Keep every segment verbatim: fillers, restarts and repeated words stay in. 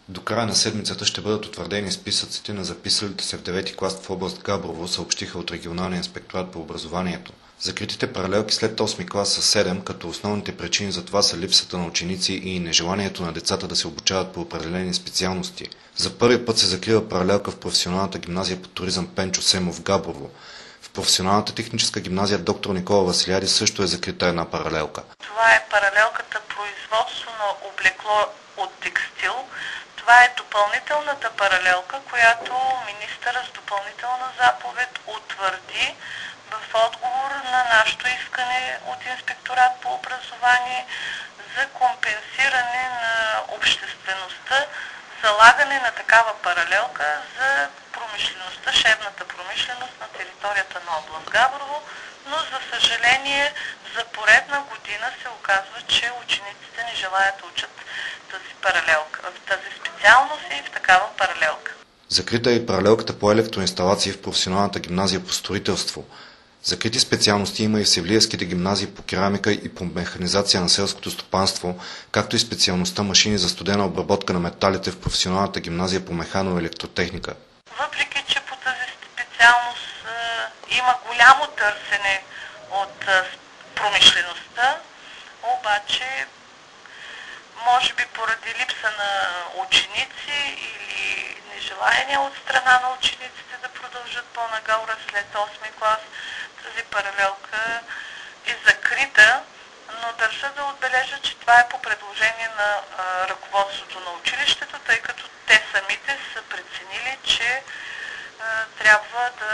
До края на седмицата ще бъдат утвърдени списъците на записалите се в девети клас в област Габрово, съобщиха от Регионалния инспекторат по образованието. Закритите паралелки след осми клас са седем, като основните причини за това са липсата на ученици и нежеланието на децата да се обучават по определени специалности. За първи път се закрива паралелка в професионалната гимназия по туризъм Пенчо Семов в Габрово. В професионалната техническа гимназия доктор Никола Василиади също е закрита една паралелка. Това е паралелката производство на облекло от текстил. Това е допълнителната паралелка, която министъра с допълнителна заповед утвърди в отговор на нашето искане от Инспекторат по образование за компенсиране на обществеността, залагане на такава паралелка за промишлеността, шебната промишленост на територията на област Габрово, но за съжаление за поредна година се оказва, че учениците не желаят да учат тази паралелка, в тази специалност и в такава паралелка. Закрита е и паралелката по електроинсталации в професионалната гимназия по строителство. Закрити специалности има и в севлиевските гимназии по керамика и по механизация на селското стопанство, както и специалността машини за студена обработка на металите в професионалната гимназия по механо-електротехника. Въпреки че по тази специалност е, има голямо търсене от е, промишлеността, обаче може би поради липса на ученици или нежелание от страна на учениците да продължат по-нагоре след осми клас, тази паралелка е закрита, но държа да отбележа, че това е по предложение на а, ръководството на училището, тъй като те самите са преценили, че а, трябва да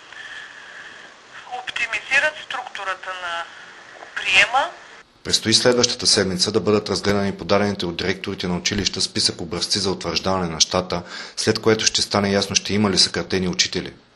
оптимизират структурата на приема. Предстои следващата седмица да бъдат разгледани подадените от директорите на училища списък образци за утвърждаване на щата, след което ще стане ясно ще има ли съкратени учители.